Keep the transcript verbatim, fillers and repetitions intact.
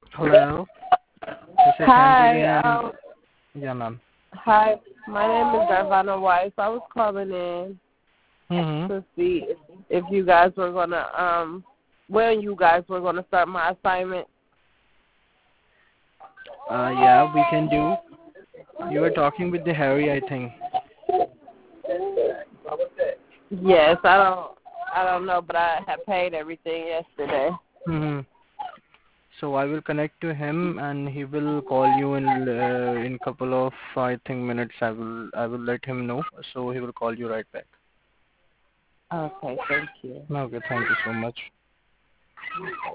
Hello, this is Hi, Andrew. um, Yeah, ma'am. hi. My name is Darvana Weiss. I was calling in Mm-hmm. to see if, if you guys were gonna um when you guys were gonna start my assignment. Uh, yeah, we can do. You were talking with the Harry, I think. Yes, I don't I don't know, but I had paid everything yesterday. Mm-hmm. So I will connect to him, and he will call you in uh, in couple of I think minutes. I will I will let him know. So he will call you right back. Okay, thank you. Okay, thank you so much.